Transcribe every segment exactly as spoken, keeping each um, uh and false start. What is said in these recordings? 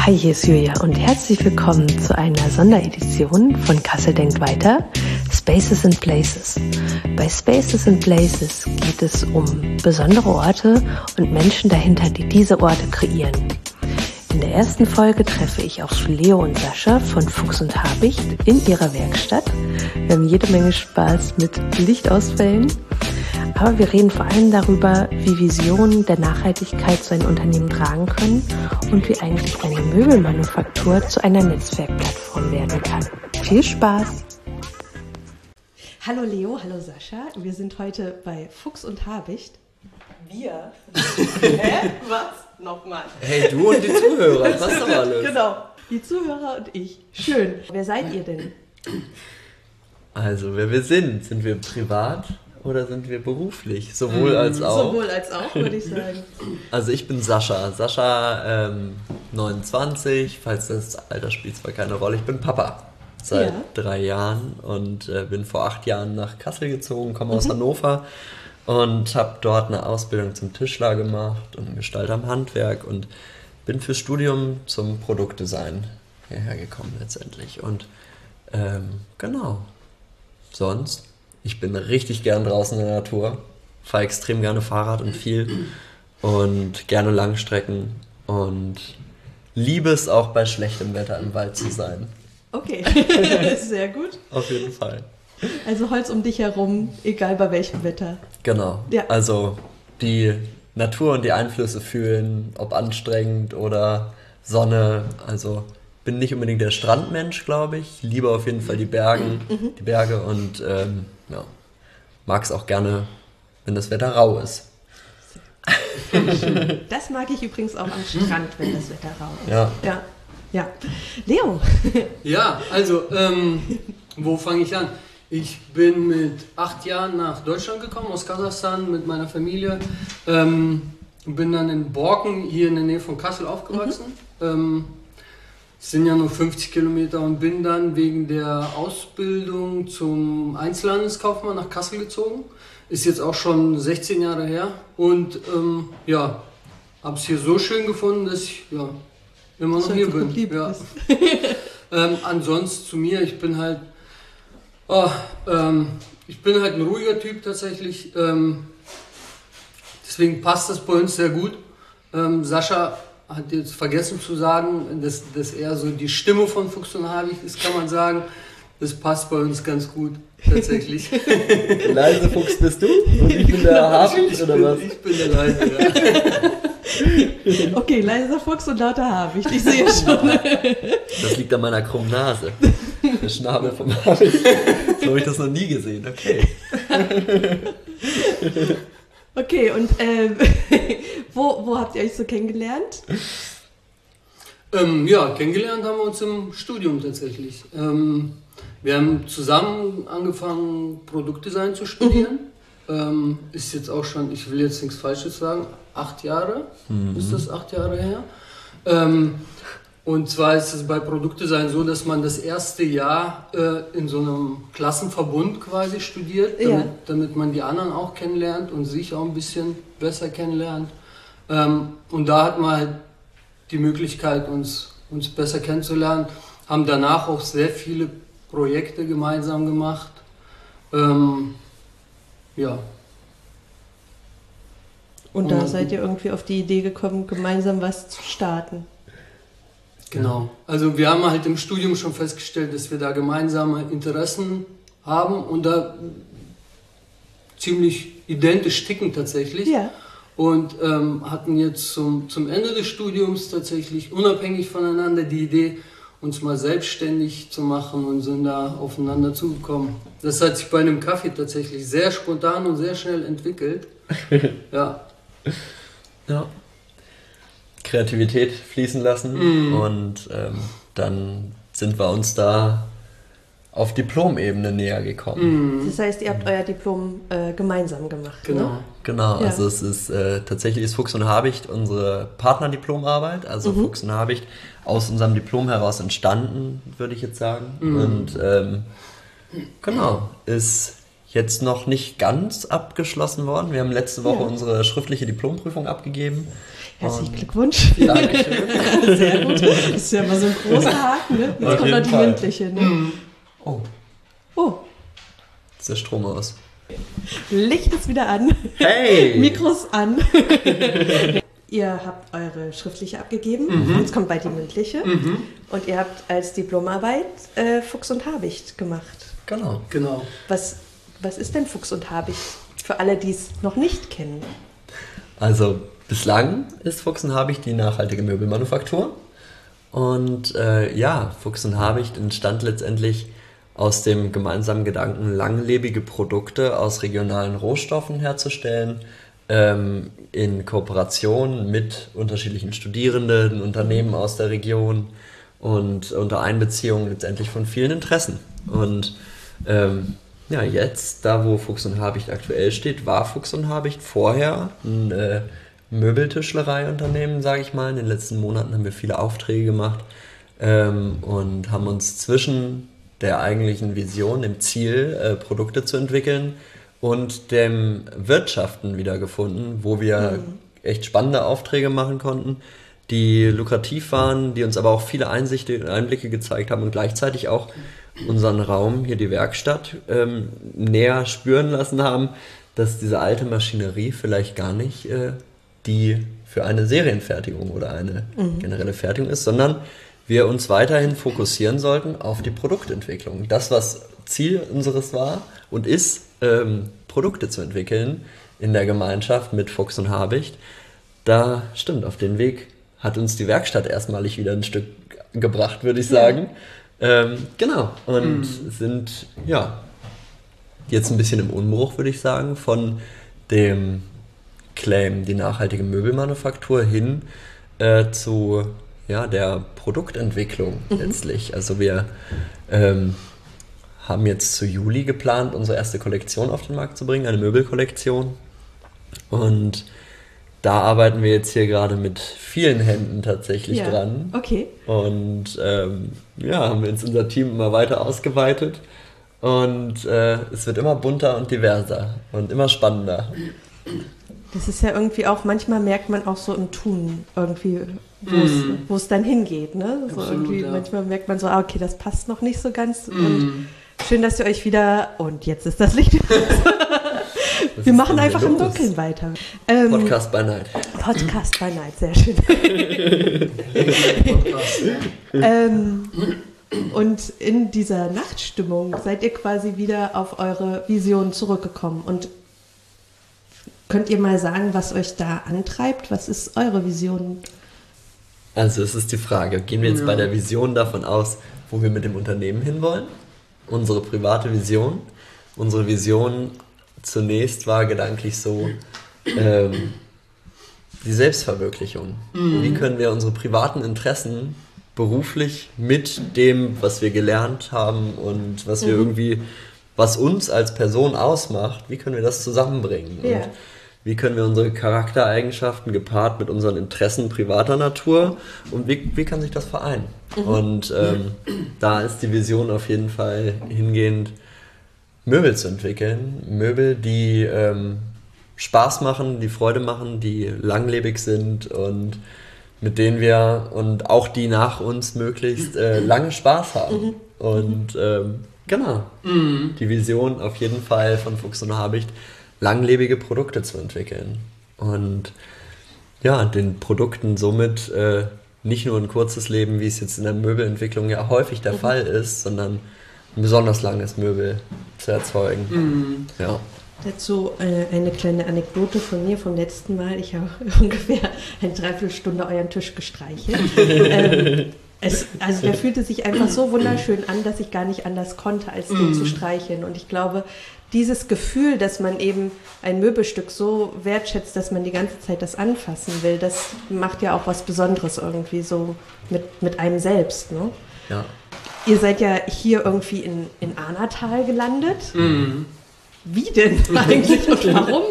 Hi, hier ist Julia und herzlich willkommen zu einer Sonderedition von Kassel denkt weiter, Spaces and Places. Bei Spaces and Places geht es um besondere Orte und Menschen dahinter, die diese Orte kreieren. In der ersten Folge treffe ich auf Leo und Sascha von Fuchs und Habicht in ihrer Werkstatt. Wir haben jede Menge Spaß mit Lichtausfällen, aber wir reden vor allem darüber, wie Visionen der Nachhaltigkeit so ein Unternehmen tragen können und wie eigentlich eine Möbelmanufaktur zu einer Netzwerkplattform werden kann. Viel Spaß! Hallo Leo, hallo Sascha. Wir sind heute bei Fuchs und Habicht. Wir? Hä? Was? Nochmal. Hey, du und die Zuhörer, was doch alles. Genau, die Zuhörer und ich. Schön. Wer seid ihr denn? Also, wer wir sind. Sind wir privat oder sind wir beruflich? Sowohl als auch. Sowohl als auch, würde ich sagen. Also, ich bin Sascha. Sascha, ähm, neunundzwanzig, falls das Alter spielt zwar keine Rolle. Ich bin Papa seit ja. drei Jahren und äh, bin vor acht Jahren nach Kassel gezogen, komme aus mhm. Hannover. Und habe dort eine Ausbildung zum Tischler gemacht und Gestalter am Handwerk und bin fürs Studium zum Produktdesign hierher gekommen letztendlich. Und ähm, genau, sonst, ich bin richtig gern draußen in der Natur, fahre extrem gerne Fahrrad und viel und gerne Langstrecken und liebe es auch bei schlechtem Wetter im Wald zu sein. Okay, sehr gut. Auf jeden Fall. Also Holz um dich herum, egal bei welchem Wetter. Genau, ja. Also die Natur und die Einflüsse fühlen, ob anstrengend oder Sonne. Also bin nicht unbedingt der Strandmensch, glaube ich. Liebe auf jeden Fall die Bergen, mhm. die Berge und ähm, ja, mag es auch gerne, wenn das Wetter rau ist. Das mag ich übrigens auch am Strand, wenn das Wetter rau ist. Ja. Ja. Ja. Leo. Ja, also ähm, wo fange ich an? Ich bin mit acht Jahren nach Deutschland gekommen, aus Kasachstan, mit meiner Familie. Ähm, bin dann in Borken, hier in der Nähe von Kassel, aufgewachsen. Mhm. Ähm, es sind ja nur fünfzig Kilometer und bin dann wegen der Ausbildung zum Einzelhandelskaufmann nach Kassel gezogen. Ist jetzt auch schon sechzehn Jahre her. Und ähm, ja, habe es hier so schön gefunden, dass ich ja, immer noch hier bin. Ja. ähm, ansonsten zu mir, ich bin halt Oh, ähm, ich bin halt ein ruhiger Typ tatsächlich, ähm, deswegen passt das bei uns sehr gut. Ähm, Sascha hat jetzt vergessen zu sagen, dass, dass er so die Stimme von Fuchs und Habicht ist, kann man sagen. Das passt bei uns ganz gut, tatsächlich. Leise Fuchs bist du und ich bin der Habicht, oder was? Ich bin der Leise, ja. Okay, leiser Fuchs und lauter Habicht, ich sehe schon. Das liegt an meiner krummen Nase. Der Schnabel vom Habicht. So habe ich das noch nie gesehen, okay. Okay, und ähm, wo, wo habt ihr euch so kennengelernt? Ähm, ja, kennengelernt haben wir uns im Studium tatsächlich. Ähm, wir haben zusammen angefangen, Produktdesign zu studieren. Mhm. Ähm, ist jetzt auch schon, ich will jetzt nichts Falsches sagen, acht Jahre, mhm. ist das acht Jahre her. Ähm, und zwar ist es bei Produktdesign so, dass man das erste Jahr äh, in so einem Klassenverbund quasi studiert, damit, ja. damit man die anderen auch kennenlernt und sich auch ein bisschen besser kennenlernt. Ähm, und da hat man halt die Möglichkeit, uns, uns besser kennenzulernen, haben danach auch sehr viele Projekte gemeinsam gemacht. Ähm, ja. Und da seid ihr irgendwie auf die Idee gekommen, gemeinsam was zu starten. Genau. Also wir haben halt im Studium schon festgestellt, dass wir da gemeinsame Interessen haben und da ziemlich identisch ticken tatsächlich. Ja. Und ähm, hatten jetzt zum, zum Ende des Studiums tatsächlich unabhängig voneinander die Idee, uns mal selbstständig zu machen und sind da aufeinander zugekommen. Das hat sich bei einem Kaffee tatsächlich sehr spontan und sehr schnell entwickelt. Ja. Ja. Kreativität fließen lassen mm. und ähm, dann sind wir uns da auf Diplomebene näher gekommen. Das heißt, ihr habt euer Diplom äh, gemeinsam gemacht, genau. ne? Genau, ja. also es ist äh, tatsächlich ist Fuchs und Habicht unsere Partnerdiplomarbeit, also mhm. Fuchs und Habicht aus unserem Diplom heraus entstanden, würde ich jetzt sagen. Mhm. Und ähm, genau, ist jetzt noch nicht ganz abgeschlossen worden. Wir haben letzte Woche Ja. unsere schriftliche Diplomprüfung abgegeben. Herzlichen Und- Glückwunsch. Dankeschön. Sehr gut. Das ist ja immer so ein großer Haken, ne? Jetzt Auf kommt noch jeden die Fall. mündliche, ne? Oh, Oh, ist der Strom aus. Licht ist wieder an. Hey! Mikros an. Ihr habt eure schriftliche abgegeben, jetzt kommt bald die mündliche. Und ihr habt als Diplomarbeit äh, Fuchs und Habicht gemacht. Genau. Genau. Was, was ist denn Fuchs und Habicht für alle, die es noch nicht kennen? Also bislang ist Fuchs und Habicht die nachhaltige Möbelmanufaktur. Und äh, ja, Fuchs und Habicht entstand letztendlich aus dem gemeinsamen Gedanken, langlebige Produkte aus regionalen Rohstoffen herzustellen, ähm, in Kooperation mit unterschiedlichen Studierenden, Unternehmen aus der Region und unter Einbeziehung letztendlich von vielen Interessen. Und ähm, ja, jetzt, da wo Fuchs und Habicht aktuell steht, war Fuchs und Habicht vorher ein äh, Möbeltischlereiunternehmen, sage ich mal. In den letzten Monaten haben wir viele Aufträge gemacht ähm, und haben uns zwischen der eigentlichen Vision, dem Ziel, äh, Produkte zu entwickeln und dem Wirtschaften wiedergefunden, wo wir echt spannende Aufträge machen konnten, die lukrativ waren, die uns aber auch viele Einsichten, Einblicke gezeigt haben und gleichzeitig auch unseren Raum, hier die Werkstatt, ähm, näher spüren lassen haben, dass diese alte Maschinerie vielleicht gar nicht äh, die für eine Serienfertigung oder eine generelle Fertigung ist, sondern wir uns weiterhin fokussieren sollten auf die Produktentwicklung. Das, was Ziel unseres war und ist, ähm, Produkte zu entwickeln in der Gemeinschaft mit Fuchs und Habicht. Da stimmt, auf den Weg hat uns die Werkstatt erstmalig wieder ein Stück gebracht, würde ich sagen. Ähm, genau, und Mhm. sind ja jetzt ein bisschen im Umbruch, würde ich sagen, von dem Claim, die nachhaltige Möbelmanufaktur hin äh, zu ja, der Produktentwicklung letztlich. Also wir ähm, haben jetzt zu Juli geplant, unsere erste Kollektion auf den Markt zu bringen, eine Möbelkollektion. Und da arbeiten wir jetzt hier gerade mit vielen Händen tatsächlich Ja, dran. okay. Und ähm, ja, haben wir jetzt unser Team immer weiter ausgeweitet. Und äh, es wird immer bunter und diverser und immer spannender. Das ist ja irgendwie auch, manchmal merkt man auch so im Tun irgendwie, wo es Mm. wo es dann hingeht. Ne? So Absolut, irgendwie, ja. Manchmal merkt man so, ah, okay, das passt noch nicht so ganz. Mm. Und schön, dass ihr euch wieder, und jetzt ist das Licht. Was Wir ist machen denn einfach hier im los? Dunkeln weiter. Ähm, Podcast by Night. Podcast by Night, sehr schön. Podcast, ja. ähm, und in dieser Nachtstimmung seid ihr quasi wieder auf eure Vision zurückgekommen. Und könnt ihr mal sagen, was euch da antreibt? Was ist eure Vision? Also es ist die Frage, gehen wir jetzt Ja. bei der Vision davon aus, wo wir mit dem Unternehmen hinwollen? Unsere private Vision. Unsere Vision zunächst war gedanklich so ähm, die Selbstverwirklichung. Wie können wir unsere privaten Interessen beruflich mit dem, was wir gelernt haben und was wir irgendwie, was uns als Person ausmacht, wie können wir das zusammenbringen? Ja. Und wie können wir unsere Charaktereigenschaften gepaart mit unseren Interessen privater Natur und wie, wie kann sich das vereinen? Und ähm, da ist die Vision auf jeden Fall hingehend, Möbel zu entwickeln. Möbel, die ähm, Spaß machen, die Freude machen, die langlebig sind und mit denen wir und auch die nach uns möglichst äh, lange Spaß haben. Und ähm, genau, Mhm. die Vision auf jeden Fall von Fuchs und Habicht, langlebige Produkte zu entwickeln. Und ja, den Produkten somit äh, nicht nur ein kurzes Leben, wie es jetzt in der Möbelentwicklung ja häufig der Fall ist, sondern ein besonders langes Möbel zu erzeugen. Mhm. Ja. Dazu äh, eine kleine Anekdote von mir vom letzten Mal. Ich habe ungefähr eine Dreiviertelstunde euren Tisch gestreichelt. ähm, es, also der fühlte sich einfach so wunderschön an, dass ich gar nicht anders konnte, als den zu streicheln. Und ich glaube, dieses Gefühl, dass man eben ein Möbelstück so wertschätzt, dass man die ganze Zeit das anfassen will, das macht ja auch was Besonderes irgendwie so mit, mit einem selbst. Ne? Ja. Ihr seid ja hier irgendwie in, in Ahnatal gelandet. Mhm. Wie denn eigentlich und warum?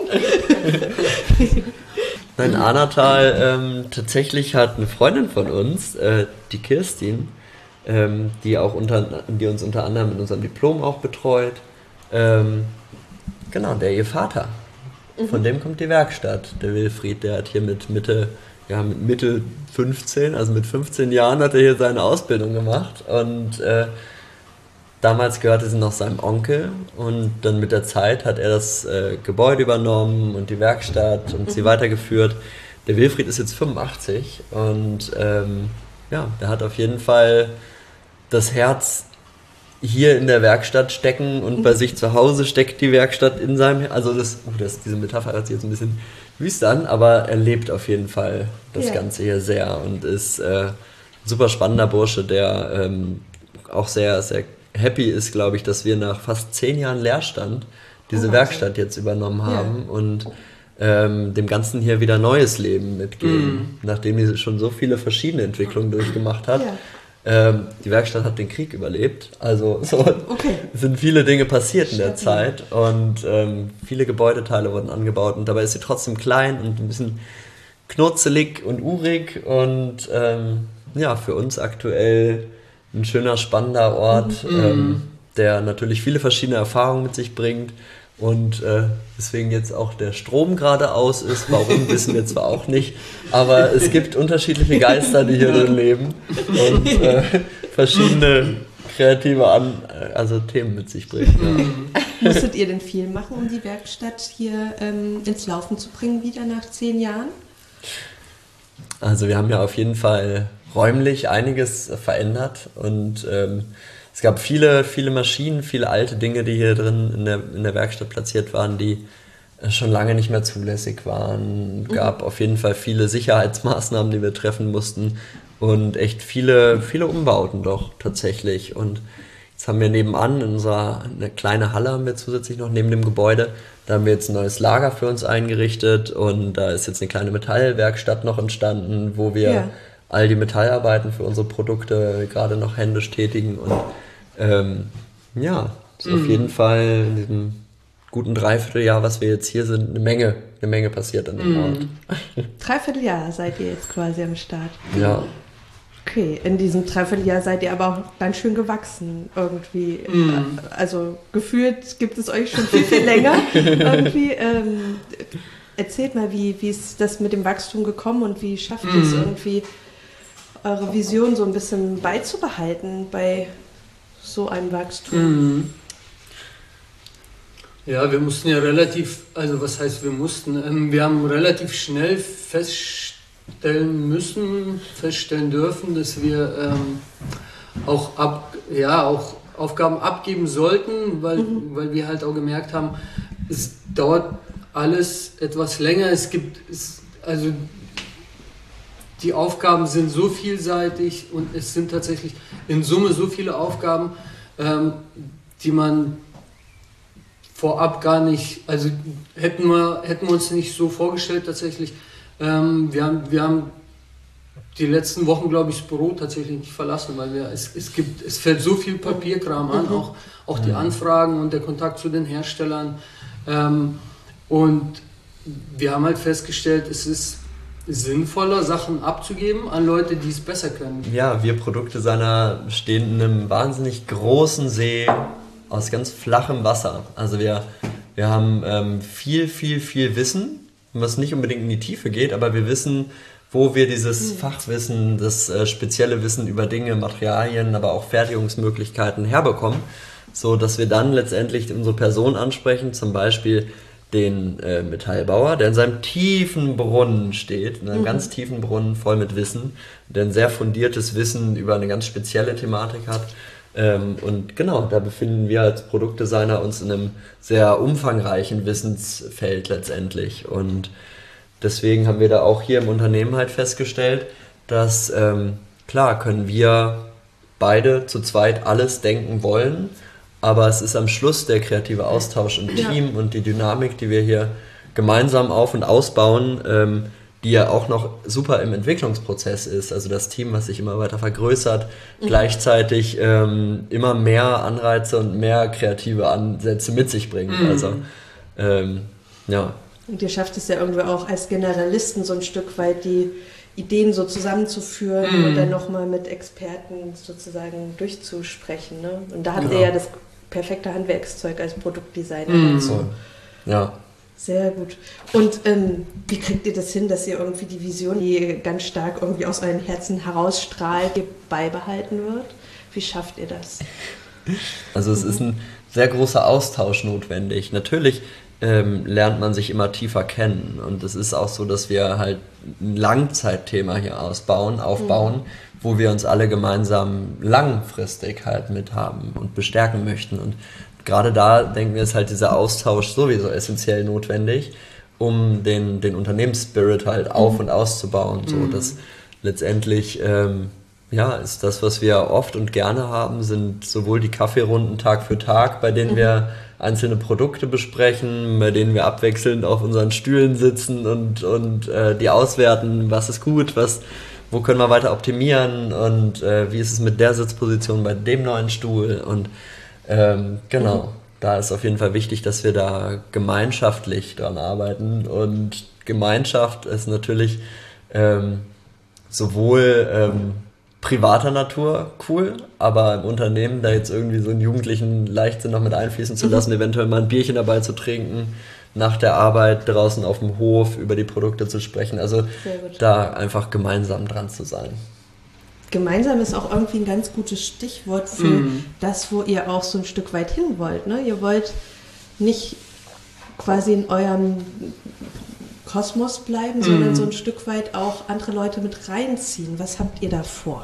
Nein, Ahnatal, ähm, tatsächlich hat eine Freundin von uns, äh, die Kirstin, ähm, die, auch unter, die uns unter anderem mit unserem Diplom auch betreut, ähm, Genau, der ihr Vater. Mhm. Von dem kommt die Werkstatt. Der Wilfried, der hat hier mit Mitte, ja, mit Mitte fünfzehn, also mit fünfzehn Jahren hat er hier seine Ausbildung gemacht und äh, damals gehörte sie noch seinem Onkel und dann mit der Zeit hat er das äh, Gebäude übernommen und die Werkstatt und mhm. sie weitergeführt. Der Wilfried ist jetzt fünfundachtzig und ähm, ja, der hat auf jeden Fall das Herz hier in der Werkstatt stecken und bei sich zu Hause steckt die Werkstatt in seinem, also das, uh, das, diese Metapher hört sich jetzt ein bisschen wüst an, aber er lebt auf jeden Fall das ja. Ganze hier sehr und ist äh, ein super spannender Bursche, der ähm, auch sehr, sehr happy ist, glaube ich, dass wir nach fast zehn Jahren Leerstand diese oh, Werkstatt jetzt übernommen haben ja. und ähm, dem Ganzen hier wieder neues Leben mitgeben, mm. nachdem sie schon so viele verschiedene Entwicklungen durchgemacht hat. Ja. Ähm, die Werkstatt hat den Krieg überlebt, also so okay. sind viele Dinge passiert in der Zeit und ähm, viele Gebäudeteile wurden angebaut und dabei ist sie trotzdem klein und ein bisschen knurzelig und urig und ähm, ja, für uns aktuell ein schöner, spannender Ort, mhm. ähm, der natürlich viele verschiedene Erfahrungen mit sich bringt und äh, deswegen jetzt auch der Strom gerade aus ist. Warum, wissen wir zwar auch nicht, aber es gibt unterschiedliche Geister, die hier drin leben und äh, verschiedene kreative An also Themen mit sich bringen. Ja. Musstet ihr denn viel machen, um die Werkstatt hier ähm, ins Laufen zu bringen, wieder nach zehn Jahren? Also wir haben ja auf jeden Fall räumlich einiges verändert und ähm, es gab viele, viele Maschinen, viele alte Dinge, die hier drin in der, in der Werkstatt platziert waren, die schon lange nicht mehr zulässig waren. Es gab mhm. auf jeden Fall viele Sicherheitsmaßnahmen, die wir treffen mussten und echt viele, viele Umbauten doch tatsächlich. Und jetzt haben wir nebenan in unserer, eine kleine Halle haben wir zusätzlich noch neben dem Gebäude, da haben wir jetzt ein neues Lager für uns eingerichtet und da ist jetzt eine kleine Metallwerkstatt noch entstanden, wo wir ja. all die Metallarbeiten für unsere Produkte gerade noch händisch tätigen und ähm, ja, ist mhm. auf jeden Fall in diesem guten Dreivierteljahr, was wir jetzt hier sind, eine Menge, eine Menge passiert an dem mhm. Ort. Dreivierteljahr seid ihr jetzt quasi am Start. Ja. Okay, in diesem Dreivierteljahr seid ihr aber auch ganz schön gewachsen irgendwie. Mhm. Also gefühlt gibt es euch schon viel, viel länger irgendwie. Ähm, erzählt mal, wie, wie ist das mit dem Wachstum gekommen und wie schafft ihr es irgendwie, eure Vision so ein bisschen beizubehalten bei so einem Wachstum? Mhm. Ja, wir mussten ja relativ, also was heißt wir mussten, ähm, wir haben relativ schnell feststellen müssen, feststellen dürfen, dass wir ähm, auch, ab, ja, auch Aufgaben abgeben sollten, weil, mhm. weil wir halt auch gemerkt haben, es dauert alles etwas länger, es gibt, es, also die Aufgaben sind so vielseitig und es sind tatsächlich in Summe so viele Aufgaben, ähm, die man vorab gar nicht, also hätten wir, hätten wir uns nicht so vorgestellt tatsächlich. Ähm, wir, haben, wir haben die letzten Wochen, glaube ich, das Büro tatsächlich nicht verlassen, weil wir, es, es, gibt, es fällt so viel Papierkram an, mhm. auch, auch die Anfragen und der Kontakt zu den Herstellern. Ähm, und wir haben halt festgestellt, es ist sinnvoller, Sachen abzugeben an Leute, die es besser können. Ja, wir Produktdesigner stehen in einem wahnsinnig großen See aus ganz flachem Wasser. Also wir, wir haben ähm, viel, viel, viel Wissen, was nicht unbedingt in die Tiefe geht, aber wir wissen, wo wir dieses mhm. Fachwissen, das äh, spezielle Wissen über Dinge, Materialien, aber auch Fertigungsmöglichkeiten herbekommen, so dass wir dann letztendlich unsere Person ansprechen, zum Beispiel den äh, Metallbauer, der in seinem tiefen Brunnen steht, in einem mhm. ganz tiefen Brunnen voll mit Wissen, der ein sehr fundiertes Wissen über eine ganz spezielle Thematik hat. Ähm, und genau, da befinden wir als Produktdesigner uns in einem sehr umfangreichen Wissensfeld letztendlich. Und deswegen haben wir da auch hier im Unternehmen halt festgestellt, dass ähm, klar können wir beide zu zweit alles denken wollen, aber es ist am Schluss der kreative Austausch im Team ja. und die Dynamik, die wir hier gemeinsam auf- und ausbauen, ähm, die ja auch noch super im Entwicklungsprozess ist. Also das Team, was sich immer weiter vergrößert, mhm. gleichzeitig ähm, immer mehr Anreize und mehr kreative Ansätze mit sich bringt. Mhm. Also, ähm, ja. Und ihr schafft es ja irgendwie auch als Generalisten so ein Stück weit die Ideen so zusammenzuführen mhm. und dann nochmal mit Experten sozusagen durchzusprechen. Ne? Und da habt genau. ihr ja das perfekte Handwerkszeug als Produktdesigner. Mhm. So. Ja. Sehr gut. Und ähm, wie kriegt ihr das hin, dass ihr irgendwie die Vision, die ganz stark irgendwie aus euren Herzen herausstrahlt, die beibehalten wird? Wie schafft ihr das? Also es ist ein sehr großer Austausch notwendig. Natürlich ähm, lernt man sich immer tiefer kennen und es ist auch so, dass wir halt ein Langzeitthema hier ausbauen, aufbauen, mhm. wo wir uns alle gemeinsam langfristig halt mit haben und bestärken möchten. Und gerade da, denken wir, ist halt dieser Austausch sowieso essentiell notwendig, um den, den Unternehmensspirit halt auf- und auszubauen. So, dass letztendlich, ähm, ja, ist das, was wir oft und gerne haben, sind sowohl die Kaffeerunden Tag für Tag, bei denen wir einzelne Produkte besprechen, bei denen wir abwechselnd auf unseren Stühlen sitzen und, und äh, die auswerten, was ist gut, was, wo können wir weiter optimieren und äh, wie ist es mit der Sitzposition bei dem neuen Stuhl und Ähm, genau, mhm. da ist auf jeden Fall wichtig, dass wir da gemeinschaftlich dran arbeiten und Gemeinschaft ist natürlich ähm, sowohl ähm, privater Natur cool, aber im Unternehmen da jetzt irgendwie so einen jugendlichen Leichtsinn noch mit einfließen zu lassen, mhm. eventuell mal ein Bierchen dabei zu trinken, nach der Arbeit draußen auf dem Hof über die Produkte zu sprechen, also da einfach gemeinsam dran zu sein. Gemeinsam ist auch irgendwie ein ganz gutes Stichwort für mm. das, wo ihr auch so ein Stück weit hin wollt. Ne? Ihr wollt nicht quasi in eurem Kosmos bleiben, mm. sondern so ein Stück weit auch andere Leute mit reinziehen. Was habt ihr da vor?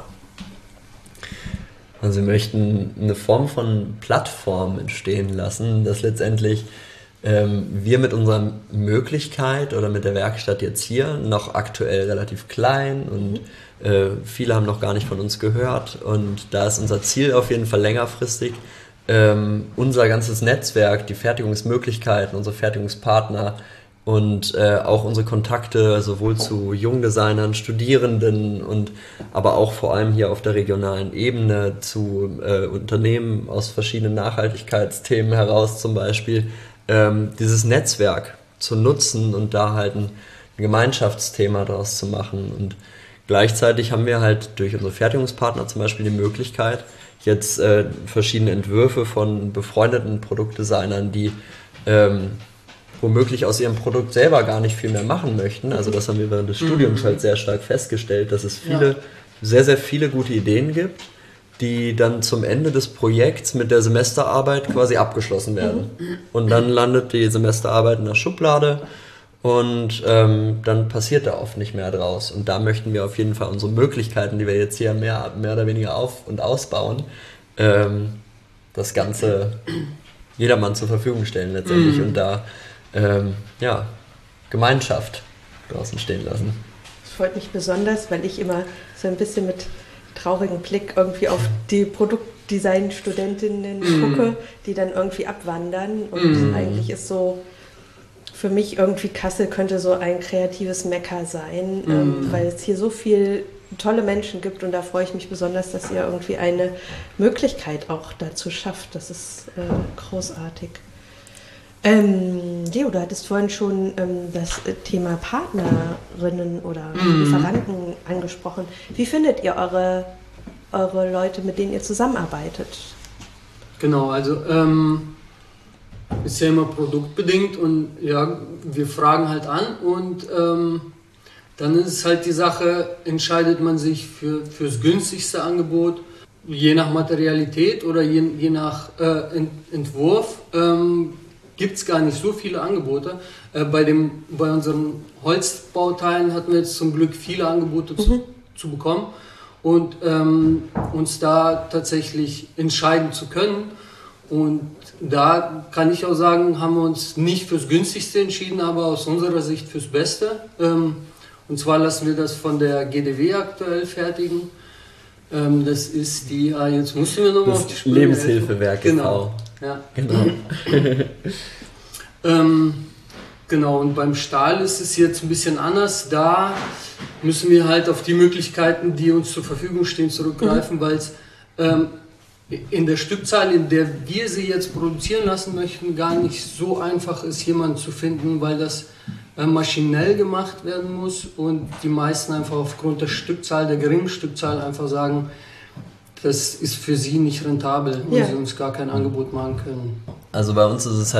Also wir möchten eine Form von Plattform entstehen lassen, dass letztendlich ähm, wir mit unserer Möglichkeit oder mit der Werkstatt jetzt hier noch aktuell relativ klein und mm. Äh, viele haben noch gar nicht von uns gehört und da ist unser Ziel auf jeden Fall längerfristig, ähm, unser ganzes Netzwerk, die Fertigungsmöglichkeiten, unsere Fertigungspartner und äh, auch unsere Kontakte sowohl zu Jungdesignern, Studierenden und aber auch vor allem hier auf der regionalen Ebene zu äh, Unternehmen aus verschiedenen Nachhaltigkeitsthemen heraus zum Beispiel, ähm, dieses Netzwerk zu nutzen und da halt ein Gemeinschaftsthema draus zu machen und gleichzeitig haben wir halt durch unsere Fertigungspartner zum Beispiel die Möglichkeit, jetzt äh, verschiedene Entwürfe von befreundeten Produktdesignern, die ähm, womöglich aus ihrem Produkt selber gar nicht viel mehr machen möchten. Also das haben wir während des Studiums halt sehr stark festgestellt, dass es viele, ja. sehr, sehr viele gute Ideen gibt, die dann zum Ende des Projekts mit der Semesterarbeit quasi abgeschlossen werden. Und dann landet die Semesterarbeit in der Schublade und ähm, dann passiert da oft nicht mehr draus. Und da möchten wir auf jeden Fall unsere Möglichkeiten, die wir jetzt hier mehr, mehr oder weniger auf- und ausbauen, ähm, das Ganze jedermann zur Verfügung stellen letztendlich mm. und da ähm, ja, Gemeinschaft draußen stehen lassen. Das freut mich besonders, weil ich immer so ein bisschen mit traurigem Blick irgendwie auf die Produktdesign-Studentinnen mm. gucke, die dann irgendwie abwandern und mm. eigentlich ist so für mich irgendwie Kassel könnte so ein kreatives Mekka sein, mm. ähm, weil es hier so viel tolle Menschen gibt und da freue ich mich besonders, dass ihr irgendwie eine Möglichkeit auch dazu schafft. Das ist äh, großartig. Ähm, Leo, du hattest vorhin schon ähm, das Thema Partnerinnen oder mm. Lieferanten angesprochen. Wie findet ihr eure, eure Leute, mit denen ihr zusammenarbeitet? Genau, also ähm ist ja immer produktbedingt und ja, wir fragen halt an und ähm, dann ist es halt die Sache, entscheidet man sich für fürs günstigste Angebot, je nach Materialität oder je, je nach äh, Ent, Entwurf, ähm, gibt es gar nicht so viele Angebote. Äh, bei, dem, bei unseren Holzbauteilen hatten wir jetzt zum Glück viele Angebote mhm. zu, zu bekommen und ähm, uns da tatsächlich entscheiden zu können. Und da kann ich auch sagen, haben wir uns nicht fürs günstigste entschieden, aber aus unserer Sicht fürs Beste. Und zwar lassen wir das von der G D W aktuell fertigen. Das ist die, ah, jetzt musst du mir nochmal auf die Sprünge helfen. Lebenshilfewerk. Genau. Ja. Genau. ähm, genau, und beim Stahl ist es jetzt ein bisschen anders. Da müssen wir halt auf die Möglichkeiten, die uns zur Verfügung stehen, zurückgreifen, mhm. weil es ähm, in der Stückzahl, in der wir sie jetzt produzieren lassen möchten, gar nicht so einfach ist, jemanden zu finden, weil das äh, maschinell gemacht werden muss und die meisten einfach aufgrund der Stückzahl, der geringen Stückzahl einfach sagen, das ist für sie nicht rentabel, weil ja. sie uns gar kein Angebot machen können. Also bei uns ist es halt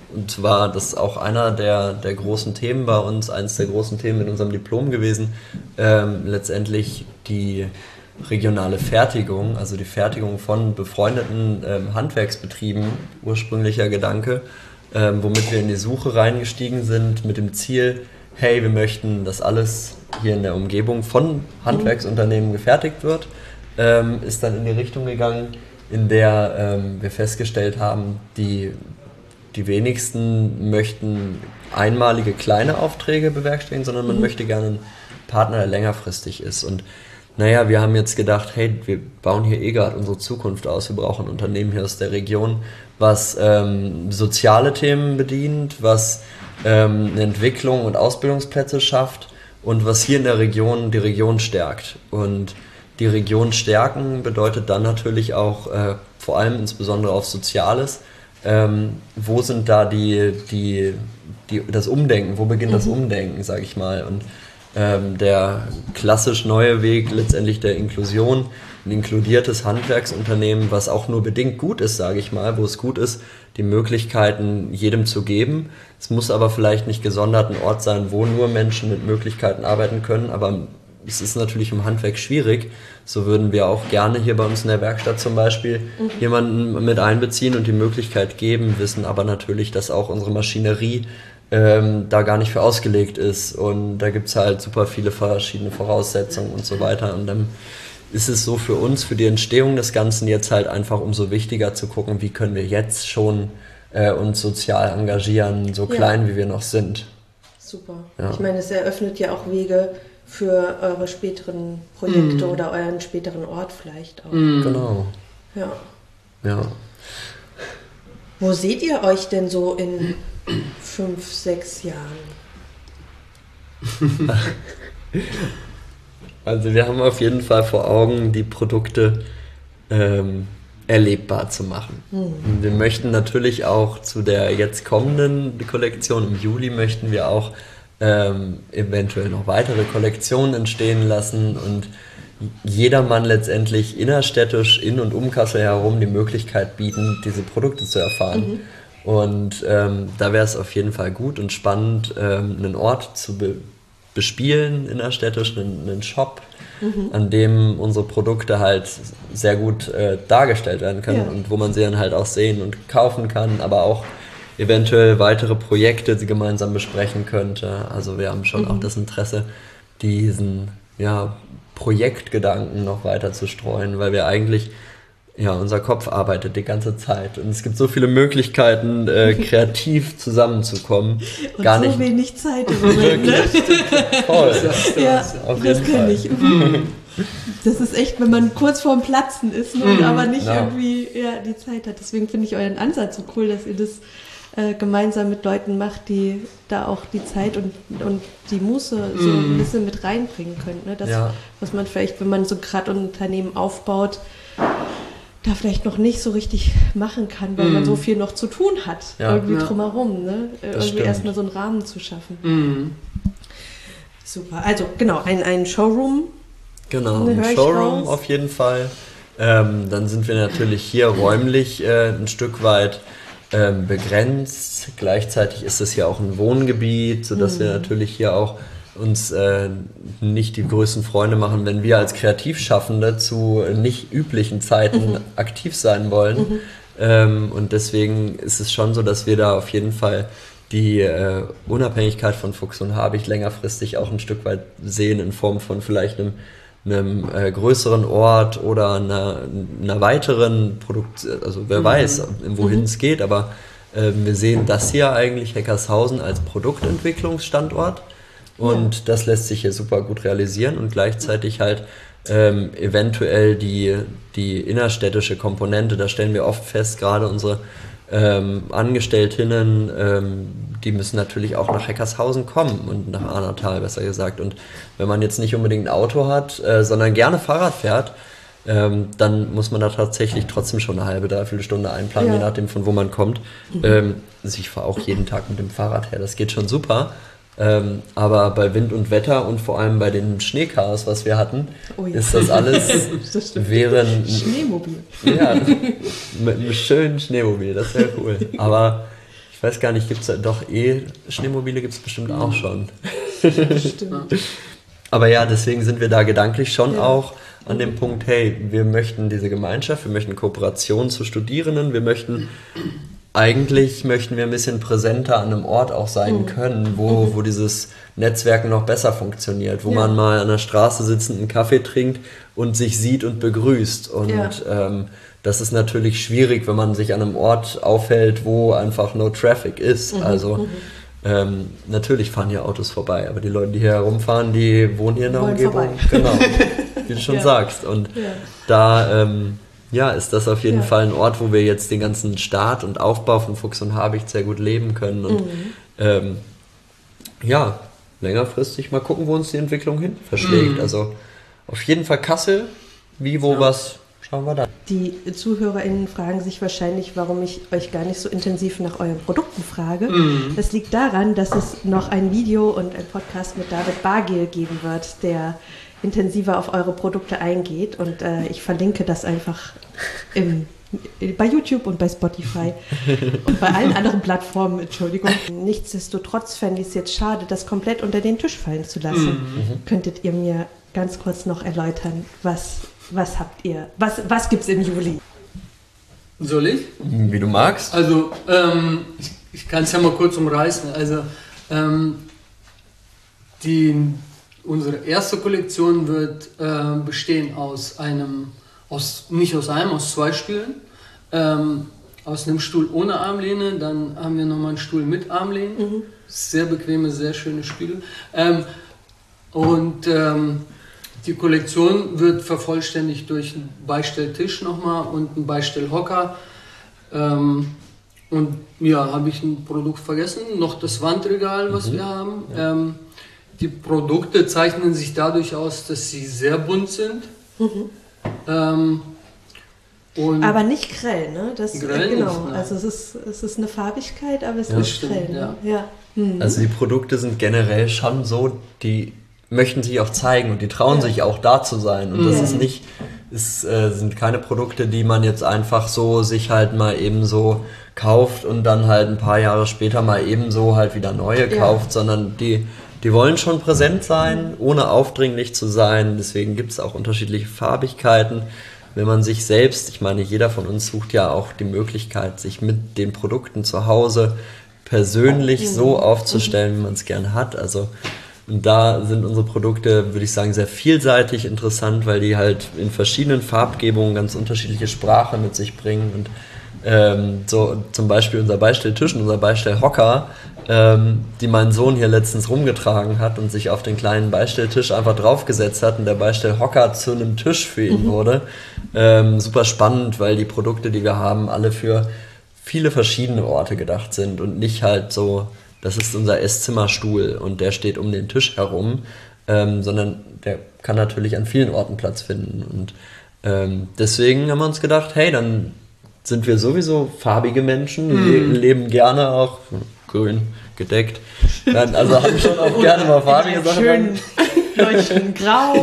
und zwar, das ist auch einer der, der großen Themen bei uns, eines der großen Themen in unserem Diplom gewesen, ähm, letztendlich die regionale Fertigung, also die Fertigung von befreundeten ähm, Handwerksbetrieben, ursprünglicher Gedanke, ähm, womit wir in die Suche reingestiegen sind mit dem Ziel, hey, wir möchten, dass alles hier in der Umgebung von Handwerksunternehmen gefertigt wird, ähm, ist dann in die Richtung gegangen, in der ähm, wir festgestellt haben, die, die wenigsten möchten einmalige kleine Aufträge bewerkstelligen, sondern man mhm. möchte gerne einen Partner, der längerfristig ist. Und naja, wir haben jetzt gedacht, hey, wir bauen hier eh gerade unsere Zukunft aus, wir brauchen ein Unternehmen hier aus der Region, was ähm, soziale Themen bedient, was ähm, eine Entwicklung und Ausbildungsplätze schafft und was hier in der Region die Region stärkt. Und die Region stärken bedeutet dann natürlich auch äh, vor allem insbesondere auf Soziales. Ähm, wo sind da die, die, die, das Umdenken, wo beginnt mhm. das Umdenken, sage ich mal. Und ähm, der klassisch neue Weg letztendlich der Inklusion, ein inkludiertes Handwerksunternehmen, was auch nur bedingt gut ist, sage ich mal, wo es gut ist, die Möglichkeiten jedem zu geben. Es muss aber vielleicht nicht gesondert ein Ort sein, wo nur Menschen mit Möglichkeiten arbeiten können, aber es ist natürlich im Handwerk schwierig. So würden wir auch gerne hier bei uns in der Werkstatt zum Beispiel mhm. jemanden mit einbeziehen und die Möglichkeit geben, wissen aber natürlich, dass auch unsere Maschinerie ähm, da gar nicht für ausgelegt ist. Und da gibt es halt super viele verschiedene Voraussetzungen und so weiter. Und dann ist es so für uns, für die Entstehung des Ganzen jetzt halt einfach umso wichtiger zu gucken, wie können wir jetzt schon äh, uns sozial engagieren, so klein ja. wie wir noch sind. Super. Ja. Ich meine, es eröffnet ja auch Wege für eure späteren Projekte mm. oder euren späteren Ort vielleicht auch. Mm. Genau. Ja. Ja. Wo seht ihr euch denn so in fünf, sechs Jahren? Also wir haben auf jeden Fall vor Augen, die Produkte ähm, erlebbar zu machen. Mm. Wir möchten natürlich auch zu der jetzt kommenden Kollektion im Juli möchten wir auch Ähm, eventuell noch weitere Kollektionen entstehen lassen und jedermann letztendlich innerstädtisch in und um Kassel herum die Möglichkeit bieten, diese Produkte zu erfahren. Mhm. Und ähm, da wäre es auf jeden Fall gut und spannend, ähm, einen Ort zu be- bespielen, innerstädtisch, einen, einen Shop, mhm. an dem unsere Produkte halt sehr gut äh, dargestellt werden können ja. und wo man sie dann halt auch sehen und kaufen kann, aber auch eventuell weitere Projekte gemeinsam besprechen könnte. Also wir haben schon mhm. auch das Interesse, diesen ja, Projektgedanken noch weiter zu streuen, weil wir eigentlich, ja, unser Kopf arbeitet die ganze Zeit und es gibt so viele Möglichkeiten, äh, kreativ zusammenzukommen. Und Gar so nicht wenig Zeit im Moment, ne? Voll. Ja, auf jeden das kenne ich. Das ist echt, wenn man kurz vorm Platzen ist, ne, und aber nicht ja. irgendwie ja, die Zeit hat. Deswegen finde ich euren Ansatz so cool, dass ihr das äh, gemeinsam mit Leuten macht, die da auch die Zeit und, und die Muße so mm. ein bisschen mit reinbringen könnt. Ne? Das, ja. was man vielleicht, wenn man so gerade ein Unternehmen aufbaut, da vielleicht noch nicht so richtig machen kann, weil mm. man so viel noch zu tun hat, ja. irgendwie ja. drumherum. Ne? Irgendwie erstmal so einen Rahmen zu schaffen. Mm. Super. Also genau, ein, ein Showroom. Genau, ein Showroom raus. Auf jeden Fall. Ähm, dann sind wir natürlich hier räumlich äh, ein Stück weit ähm, begrenzt. Gleichzeitig ist es ja auch ein Wohngebiet, sodass mhm. wir natürlich hier auch uns äh, nicht die größten Freunde machen, wenn wir als Kreativschaffende zu nicht üblichen Zeiten mhm. aktiv sein wollen. Mhm. Ähm, und deswegen ist es schon so, dass wir da auf jeden Fall die äh, Unabhängigkeit von Fuchs und Habich längerfristig auch ein Stück weit sehen in Form von vielleicht einem einem äh, größeren Ort oder einer, einer weiteren Produkt, also wer mhm. weiß, wohin mhm. es geht, aber äh, wir sehen das hier eigentlich, Heckershausen, als Produktentwicklungsstandort und ja. das lässt sich hier super gut realisieren und gleichzeitig halt ähm, eventuell die, die innerstädtische Komponente, da stellen wir oft fest, gerade unsere ähm, Angestelltinnen, ähm, die müssen natürlich auch nach Heckershausen kommen und nach Arnatal, besser gesagt. Und wenn man jetzt nicht unbedingt ein Auto hat, äh, sondern gerne Fahrrad fährt, ähm, dann muss man da tatsächlich trotzdem schon eine halbe, dreiviertel Stunde einplanen, ja. je nachdem von wo man kommt. Mhm. Ähm, also ich fahre auch jeden Tag mit dem Fahrrad her, das geht schon super. Ähm, aber bei Wind und Wetter und vor allem bei den Schneechaos, was wir hatten, oh ja. ist das alles das wäre ein Schneemobil. Ja, mit einem schönen Schneemobil, das wäre cool. Aber ich Ich weiß gar nicht, gibt es doch E-Schneemobile gibt es bestimmt auch schon. Stimmt. Aber ja, deswegen sind wir da gedanklich schon Ja. auch an dem Punkt, hey, wir möchten diese Gemeinschaft, wir möchten Kooperation zu Studierenden, wir möchten, eigentlich möchten wir ein bisschen präsenter an einem Ort auch sein können, wo, wo dieses Netzwerken noch besser funktioniert, wo Ja. man mal an der Straße sitzend einen Kaffee trinkt und sich sieht und begrüßt. Und Ja. ähm, das ist natürlich schwierig, wenn man sich an einem Ort aufhält, wo einfach no traffic ist. Also ähm, natürlich fahren hier Autos vorbei, aber die Leute, die hier herumfahren, die wohnen hier in der Wollen Umgebung. vorbei. Genau, wie du schon Ja. sagst. Und Ja. da ähm, ja, ist das auf jeden Ja. Fall ein Ort, wo wir jetzt den ganzen Start und Aufbau von Fuchs und Habicht sehr gut leben können. Und Mhm. ähm, ja, längerfristig mal gucken, wo uns die Entwicklung hin verschlägt. Mhm. Also auf jeden Fall Kassel, wie, wo, Ja. was, schauen wir da. Die ZuhörerInnen fragen sich wahrscheinlich, warum ich euch gar nicht so intensiv nach euren Produkten frage. Mhm. Das liegt daran, dass es noch ein Video und ein Podcast mit David Bargiel geben wird, der intensiver auf eure Produkte eingeht. Und äh, ich verlinke das einfach im, bei YouTube und bei Spotify und bei allen anderen Plattformen, Entschuldigung. Nichtsdestotrotz fände ich es jetzt schade, das komplett unter den Tisch fallen zu lassen. Könntet ihr mir ganz kurz noch erläutern, was, was habt ihr, was, was gibt es im Juli? Soll ich? Wie du magst. Also, ähm, ich, ich kann es ja mal kurz umreißen. Also, ähm, die, unsere erste Kollektion wird äh, bestehen aus einem, aus, nicht aus einem, aus zwei Stühlen. Ähm, aus einem Stuhl ohne Armlehne, dann haben wir nochmal einen Stuhl mit Armlehne. Sehr bequeme, sehr schöne Stühle. Ähm, und ähm, die Kollektion wird vervollständigt durch einen Beistelltisch nochmal und einen Beistellhocker. Ähm, und ja, habe ich ein Produkt vergessen, noch das Wandregal, was wir haben. Ähm, die Produkte zeichnen sich dadurch aus, dass sie sehr bunt sind. Ähm, und Aber nicht grell, ne? Das, Grell äh, genau. nicht, nein. Also es ist, es ist eine Farbigkeit, aber es Ja, ist stimmt, grell. Ne? ja. Ja. Hm. Also die Produkte sind generell schon so, die möchten sich auch zeigen und die trauen Ja. sich auch da zu sein. Und das ist nicht, es äh, sind keine Produkte, die man jetzt einfach so sich halt mal eben so kauft und dann halt ein paar Jahre später mal eben so halt wieder neue Ja. kauft, sondern die, die wollen schon präsent sein, ohne aufdringlich zu sein. Deswegen gibt es auch unterschiedliche Farbigkeiten. Wenn man sich selbst, ich meine, jeder von uns sucht ja auch die Möglichkeit, sich mit den Produkten zu Hause persönlich so aufzustellen, wie man es gern hat. Also und da sind unsere Produkte, würde ich sagen, sehr vielseitig interessant, weil die halt in verschiedenen Farbgebungen ganz unterschiedliche Sprache mit sich bringen. Und ähm, so zum Beispiel unser Beistelltisch und unser Beistellhocker, ähm, die mein Sohn hier letztens rumgetragen hat und sich auf den kleinen Beistelltisch einfach draufgesetzt hat und der Beistellhocker zu einem Tisch für ihn wurde. Ähm, super spannend, weil die Produkte, die wir haben, alle für viele verschiedene Orte gedacht sind und nicht halt so, das ist unser Esszimmerstuhl und der steht um den Tisch herum, ähm, sondern der kann natürlich an vielen Orten Platz finden. Und ähm, deswegen haben wir uns gedacht, hey, dann sind wir sowieso farbige Menschen, le- leben gerne auch grün gedeckt. Dann, also haben schon auch gerne mal farbige Sachen. Schön leuchtend grau.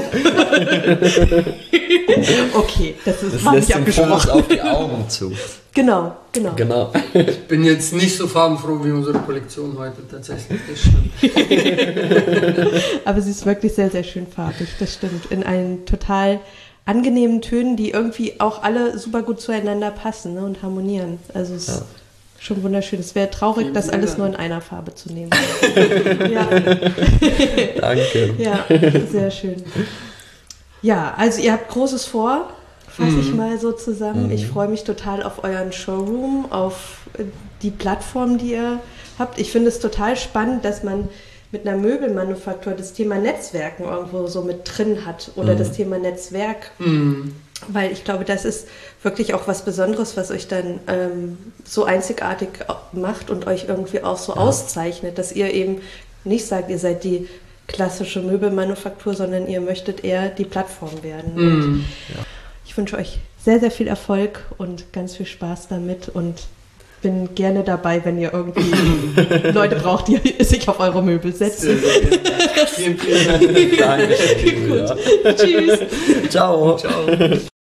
Okay, das ist Das war lässt nicht den Fokus abgesprochen. auf die Augen zu. Genau, genau. Genau. ich bin jetzt nicht so farbenfroh wie unsere Kollektion heute tatsächlich. Das stimmt. Aber sie ist wirklich sehr, sehr schön farbig, das stimmt. In einen total angenehmen Tönen, die irgendwie auch alle super gut zueinander passen, ne, und harmonieren. Also es ist Ja. schon wunderschön. Es wäre traurig, Vielen, das vielen alles Dank. nur in einer Farbe zu nehmen. ja, Danke. ja, sehr schön. Ja, also ihr habt Großes vor, fasse ich mal so zusammen. Ich freue mich total auf euren Showroom, auf die Plattform, die ihr habt. Ich finde es total spannend, dass man mit einer Möbelmanufaktur das Thema Netzwerken irgendwo so mit drin hat oder das Thema Netzwerk. Weil ich glaube, das ist wirklich auch was Besonderes, was euch dann ähm, so einzigartig macht und euch irgendwie auch so auszeichnet, dass ihr eben nicht sagt, ihr seid die klassische Möbelmanufaktur, sondern ihr möchtet eher die Plattform werden. Und ich wünsche euch sehr, sehr viel Erfolg und ganz viel Spaß damit und bin gerne dabei, wenn ihr irgendwie Leute braucht, die sich auf eure Möbel setzen. Vielen, vielen Dank. Danke. Tschüss. Ciao. Ciao.